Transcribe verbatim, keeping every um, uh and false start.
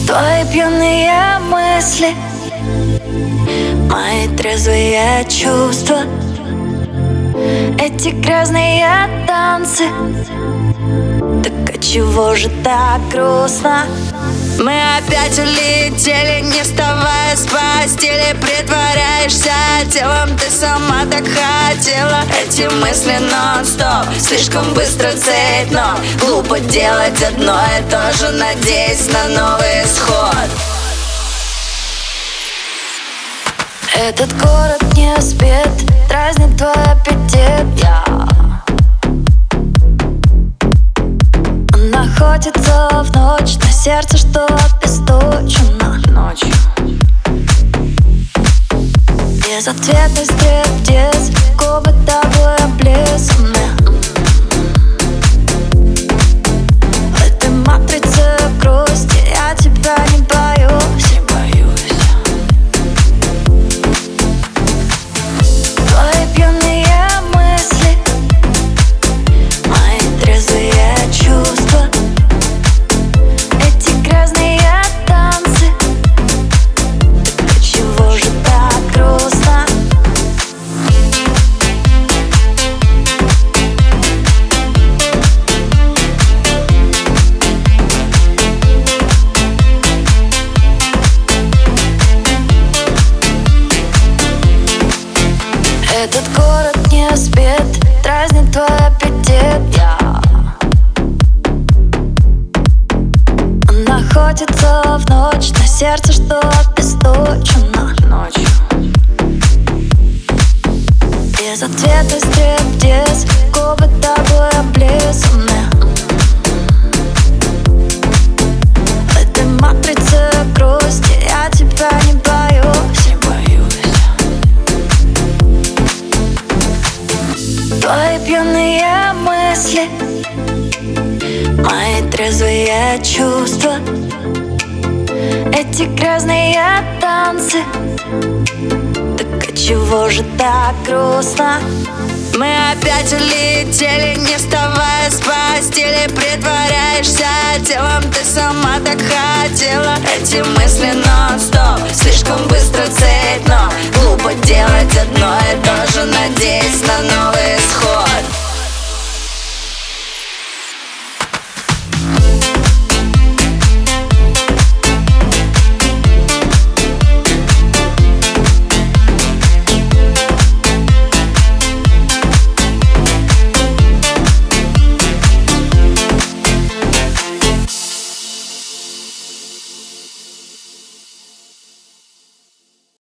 Твои пьяные мысли, мои трезвые чувства, эти грязные танцы. Так отчего же так грустно? Мы опять улетели, не вставая с постели. Притворяешься телом, ты сама так хотела. Эти мысли нон-стоп, слишком быстро цепь, но глупо делать одно и то же, надеясь на новый исход. Этот город не спит, дразнит твой аппетит. yeah. Он находится в ночь, на сердце что обесточено ночью. Безответный стриптиз, губы тобой облизаны. В этой матрице грусти я тебя не боюсь, не боюсь. Твои пьяные мысли, мои трезвые чувства, эти грязные танцы. Так отчего же так грустно? Этот город не спит, дразнит твой аппетит. yeah. Он находится в ночь, на сердце что обесточено ночью. Безответный стриптиз, губы тобой облизаны. В этой матрице грусти я тебя не боюсь, не боюсь. Твои пьяные мысли, мои трезвые чувства, эти грязные танцы. Так отчего же так грустно? Мы опять улетели, не вставая с постели. Притворяешься телом, ты сама так хотела. Эти мысли нон-стоп, слишком быстро цепь, но глупо делать одно и то же, надеясь на новый